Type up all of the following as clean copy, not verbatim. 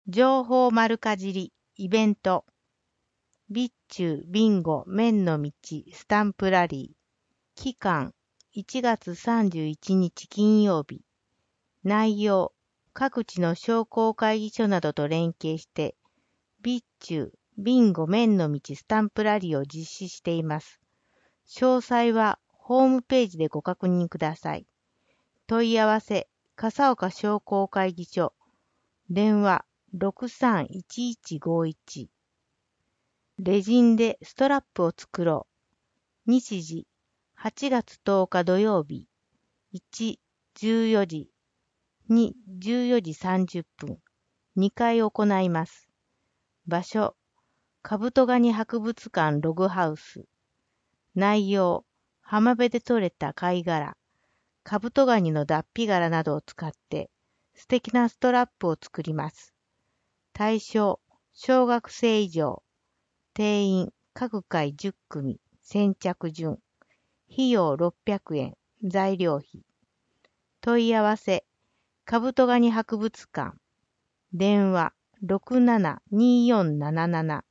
情報丸かじりイベント備中ビンゴ麺の道スタンプラリー期間1月31日金曜日内容各地の商工会議所などと連携して備中ビンゴ麺の道スタンプラリーを実施しています。詳細はホームページでご確認ください。問い合わせ笠岡商工会議所電話631151レジンでストラップを作ろう。日時8月10日土曜日1、14時2、14時30分2回行います。場所カブトガニ博物館ログハウス内容浜辺で採れた貝殻カブトガニの脱皮殻などを使って素敵なストラップを作ります。対象小学生以上定員各回10組先着順費用600円材料費問い合わせカブトガニ博物館電話672477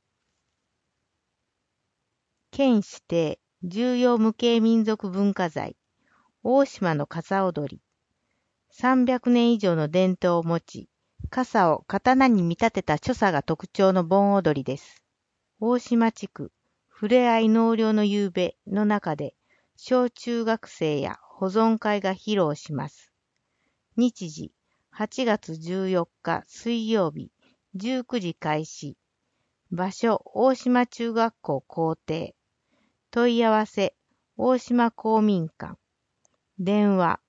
県指定重要無形民族文化財大島の傘踊り300年以上の伝統を持ち傘を刀に見立てた所作が特徴の盆踊りです。大島地区ふれあい納涼の夕べの中で小中学生や保存会が披露します。日時8月14日水曜日19時開始場所大島中学校校庭問い合わせ大島公民館電話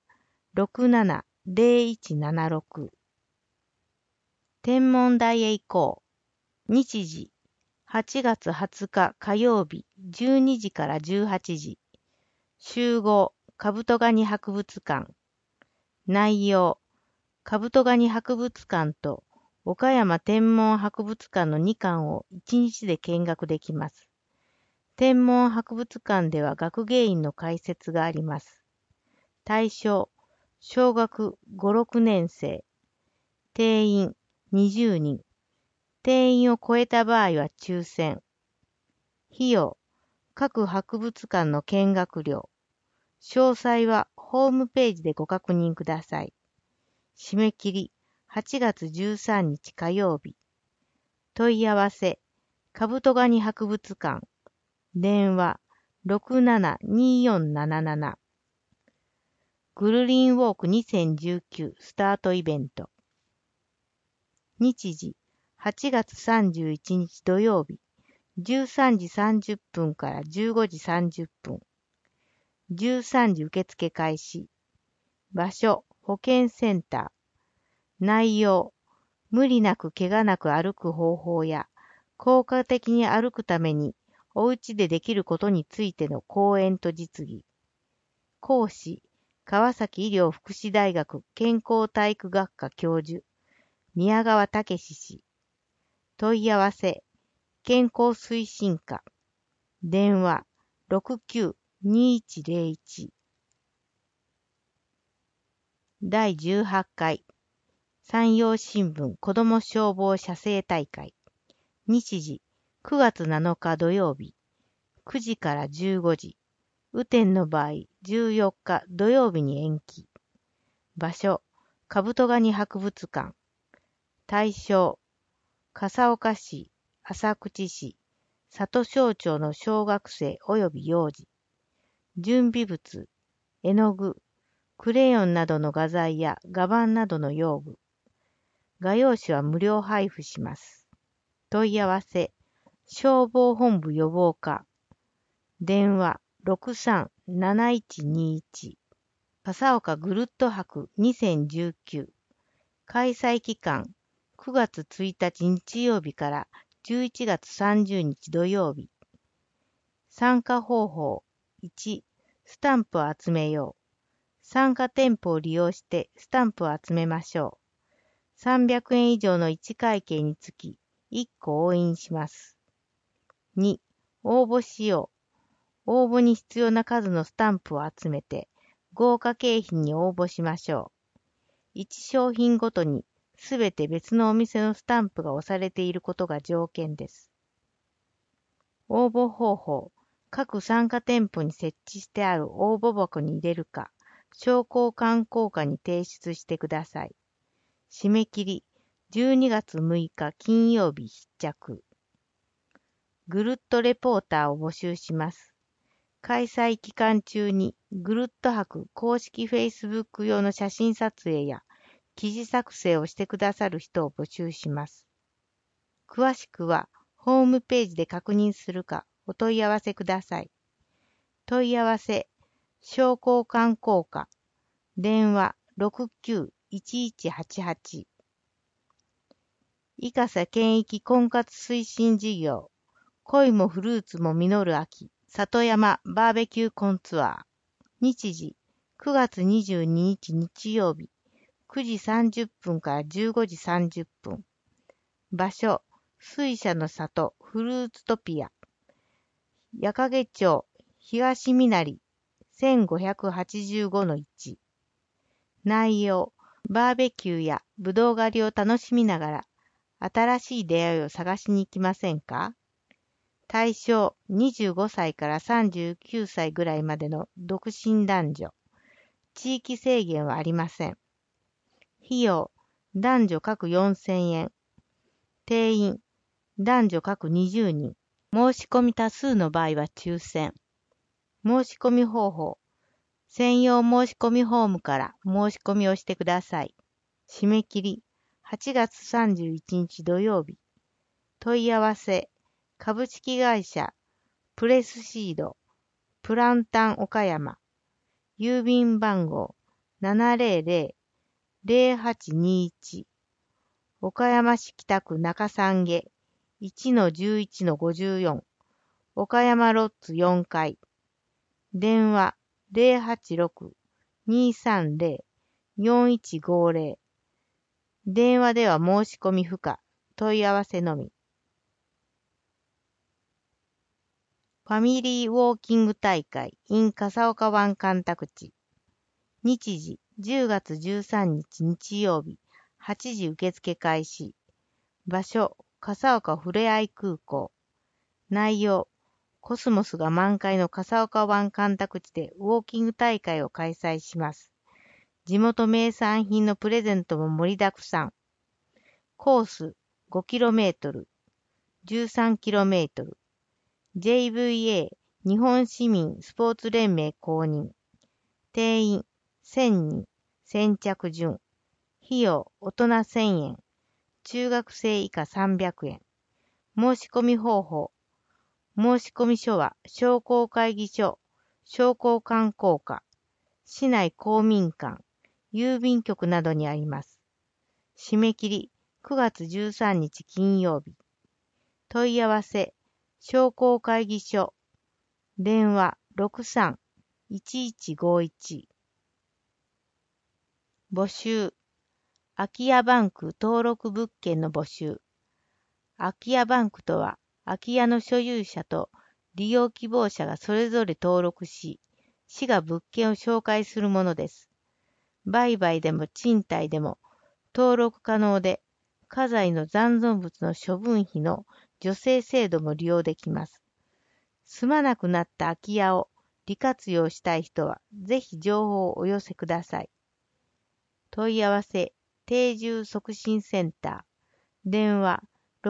670176天文台へ行こう。日時8月20日火曜日12時から18時集合カブトガニ博物館内容カブトガニ博物館と岡山天文博物館の2館を1日で見学できます。天文博物館では学芸員の解説があります。対象小学5、6年生定員20人定員を超えた場合は抽選費用各博物館の見学料詳細はホームページでご確認ください。締め切り8月13日火曜日問い合わせカブトガニ博物館電話672477グルリンウォーク2019スタートイベント日時8月31日土曜日13時30分から15時30分13時受付開始場所保健センター内容無理なく怪我なく歩く方法や効果的に歩くためにお家でできることについての講演と実技講師川崎医療福祉大学健康体育学科教授宮川武氏問い合わせ健康推進課電話692101第18回山陽新聞子ども消防写生大会日時9月7日土曜日9時から15時雨天の場合14日土曜日に延期場所カブトガニ博物館対象笠岡市浅口市里庄町の小学生及び幼児準備物絵の具クレヨンなどの画材や画板などの用具画用紙は無料配布します問い合わせ消防本部予防課電話637121笠岡ぐるっと博2019開催期間9月1日日曜日から11月30日土曜日参加方法1スタンプを集めよう参加店舗を利用してスタンプを集めましょう300円以上の1会計につき1個押印します2応募しよう応募に必要な数のスタンプを集めて豪華景品に応募しましょう1商品ごとにすべて別のお店のスタンプが押されていることが条件です。応募方法。各参加店舗に設置してある応募箱に入れるか、商工観光課に提出してください。締め切り、12月6日金曜日必着。ぐるっとレポーターを募集します。開催期間中にぐるっと博公式 Facebook 用の写真撮影や記事作成をしてくださる人を募集します。詳しくはホームページで確認するかお問い合わせください。問い合わせ、商工観光課、電話69-1188。伊笠県域婚活推進事業、恋もフルーツも実る秋、里山バーベキューコンツアー。日時、9月22日日曜日、9時30分から15時30分。場所、水車の里フルーツトピア。矢掛町東みなり 1585-1。内容、バーベキューやぶどう狩りを楽しみながら、新しい出会いを探しに行きませんか？対象25歳から39歳ぐらいまでの独身男女。地域制限はありません。費用、男女各4000円。定員、男女各20人。申し込み多数の場合は抽選。申し込み方法、専用申し込みフォームから申し込みをしてください。締め切り、8月31日土曜日。問い合わせ、株式会社、プレスシード、プランタン岡山、郵便番号700-0821、岡山市北区中三下 1-11-54、岡山ロッツ4階、電話086-230-4150、電話では申し込み不可、問い合わせのみ。ファミリーウォーキング大会 in 笠岡湾干拓地。日時10月13日日曜日8時受付開始。場所笠岡ふれあい空港。内容コスモスが満開の笠岡湾干拓地でウォーキング大会を開催します。地元名産品のプレゼントも盛りだくさん。コース 5km、13km。JVA 日本市民スポーツ連盟公認。定員1000人。先着順。費用大人1000円。中学生以下300円。申し込み方法。申し込み書は商工会議所、商工観光課、市内公民館、郵便局などにあります。締め切り9月13日金曜日。問い合わせ商工会議所、電話63-1151。募集、空き家バンク登録物件の募集。空き家バンクとは、空き家の所有者と利用希望者がそれぞれ登録し、市が物件を紹介するものです。売買でも賃貸でも登録可能で、家財の残存物の処分費の助成制度も利用できます。住まなくなった空き家を利活用したい人は、ぜひ情報をお寄せください。問い合わせ、定住促進センター、電話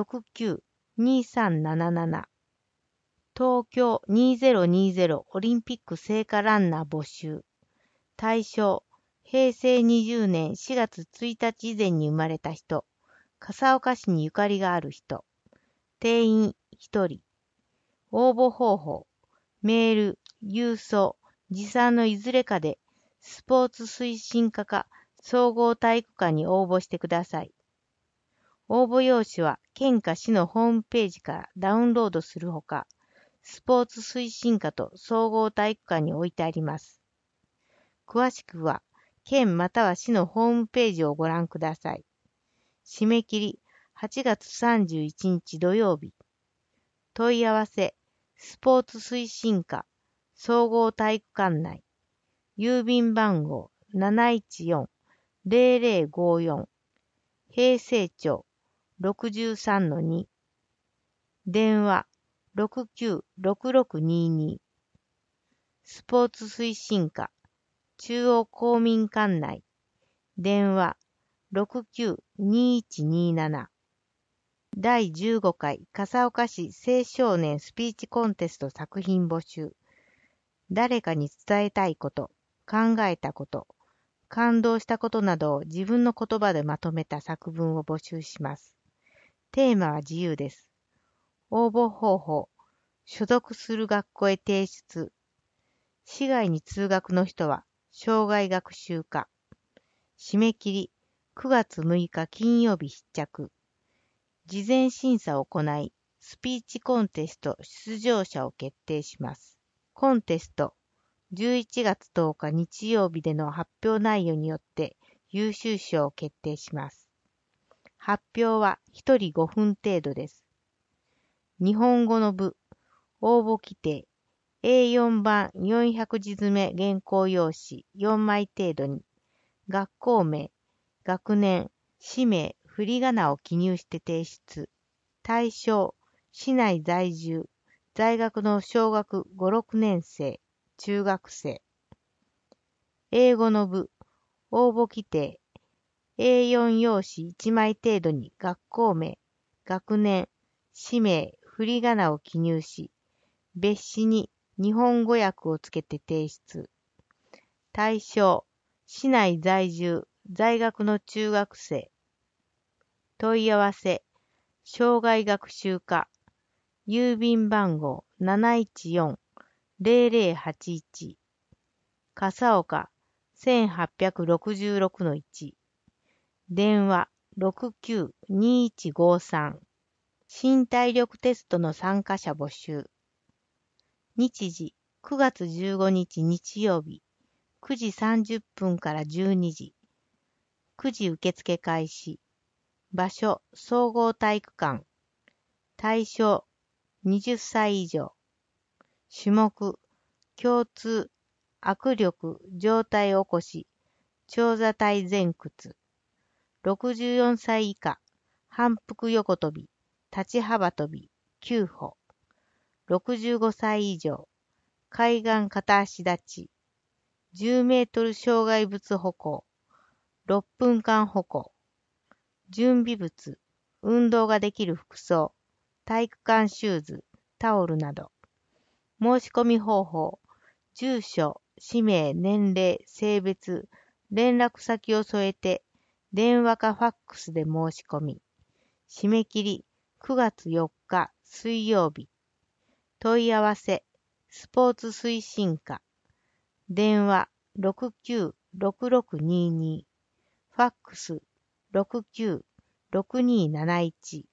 69-2377。東京2020オリンピック聖火ランナー募集。対象、平成20年4月1日以前に生まれた人、笠岡市にゆかりがある人、定員1人。応募方法、メール、郵送、持参のいずれかで、スポーツ推進課か総合体育館に応募してください。応募用紙は県か市のホームページからダウンロードするほか、スポーツ推進課と総合体育館に置いてあります。詳しくは、県または市のホームページをご覧ください。締め切り、8月31日土曜日。問い合わせ、スポーツ推進課、総合体育館内。郵便番号714-0054。 平成町 63-2 電話 696622 スポーツ推進課中央公民館内電話 692127 第15回笠岡市青少年スピーチコンテスト作品募集。誰かに伝えたいこと、考えたこと、感動したことなどを自分の言葉でまとめた作文を募集します。テーマは自由です。応募方法、所属する学校へ提出。市外に通学の人は、生涯学習科。締め切り、9月6日金曜日必着。事前審査を行い、スピーチコンテスト出場者を決定します。コンテスト、11月10日日曜日での発表内容によって優秀賞を決定します。発表は1人5分程度です。日本語の部、応募規定、A4 版400字詰め原稿用紙4枚程度に、学校名、学年、氏名、振り仮名を記入して提出。対象、市内在住、在学の小学5、6年生、中学生。英語の部、応募規定、A4 用紙1枚程度に学校名、学年、氏名、振り仮名を記入し、別紙に日本語訳をつけて提出。対象、市内在住、在学の中学生。問い合わせ、生涯学習課、郵便番号 714-0081、笠岡 1866-1、電話 692153、新体力テストの参加者募集。日時、9月15日日曜日、9時30分から12時。9時受付開始。場所、総合体育館。対象、20歳以上。種目、共通、握力、上体起こし、長座体前屈。64歳以下、反復横跳び、立ち幅跳び、9歩。65歳以上、海岸片足立ち、10メートル障害物歩行、6分間歩行。準備物、運動ができる服装、体育館シューズ、タオルなど。申し込み方法、住所、氏名、年齢、性別、連絡先を添えて、電話かファックスで申し込み。締め切り、9月4日水曜日。問い合わせ、スポーツ推進課。電話、696622。ファックス、696271。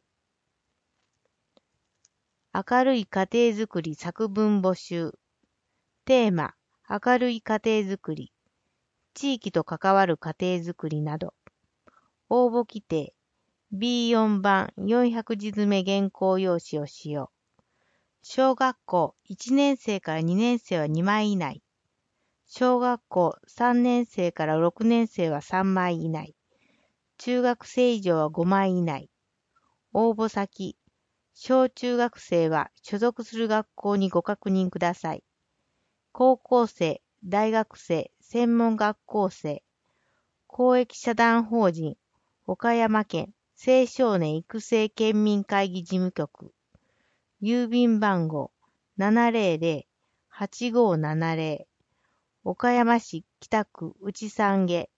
明るい家庭づくり作文募集。テーマ、明るい家庭づくり。地域と関わる家庭づくりなど。応募規定、B4 版400字詰め原稿用紙を使用。小学校1年生から2年生は2枚以内。小学校3年生から6年生は3枚以内。中学生以上は5枚以内。応募先、小中学生は所属する学校にご確認ください。高校生、大学生、専門学校生、公益社団法人、岡山県青少年育成県民会議事務局、郵便番号 700-8570、岡山市北区内三下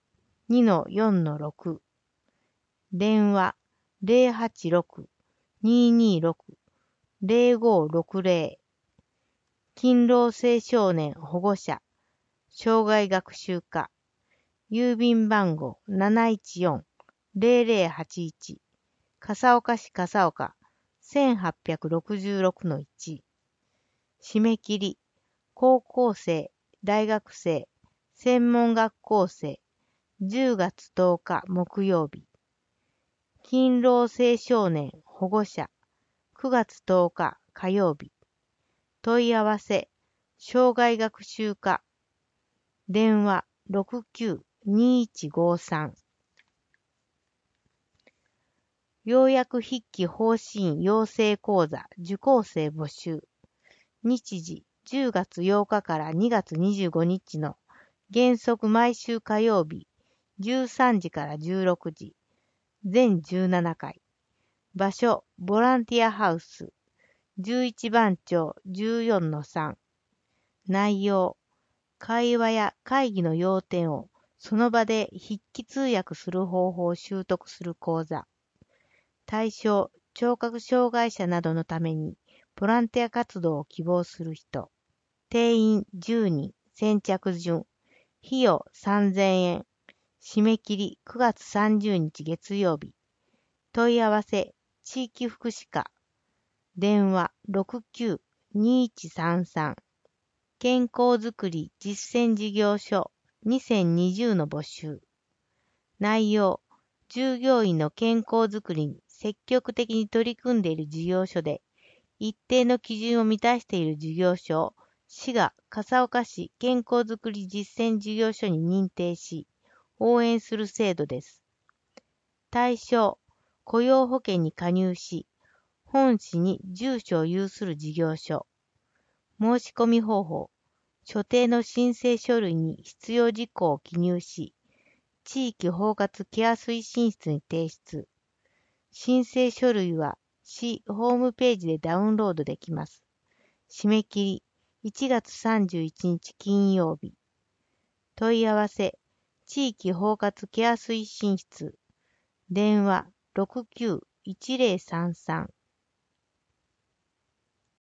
2-4-6、電話086-226-0560、勤労青少年保護者、生涯学習課、郵便番号 714-0081、笠岡市笠岡 1866-1。締め切り、高校生、大学生、専門学校生、10月10日木曜日。勤労青少年保護者、9月10日火曜日。問い合わせ、生涯学習課。電話692153。 ようやく筆記方針養成講座受講生募集。日時10月8日から2月25日の原則毎週火曜日13時から16時。全17回。場所ボランティアハウス11番町 14-3。内容会話や会議の要点をその場で筆記通訳する方法を習得する講座。対象、聴覚障害者などのためにボランティア活動を希望する人。定員10人、先着順。費用3000円。締め切り9月30日月曜日。問い合わせ、地域福祉課。電話69-2133。健康づくり実践事業所2020の募集。内容、従業員の健康づくりに積極的に取り組んでいる事業所で、一定の基準を満たしている事業所を市が笠岡市健康づくり実践事業所に認定し、応援する制度です。対象、雇用保険に加入し、本市に住所を有する事業所。申し込み方法、所定の申請書類に必要事項を記入し、地域包括ケア推進室に提出。申請書類は市ホームページでダウンロードできます。締め切り1月31日金曜日。問い合わせ、地域包括ケア推進室。電話69-1033。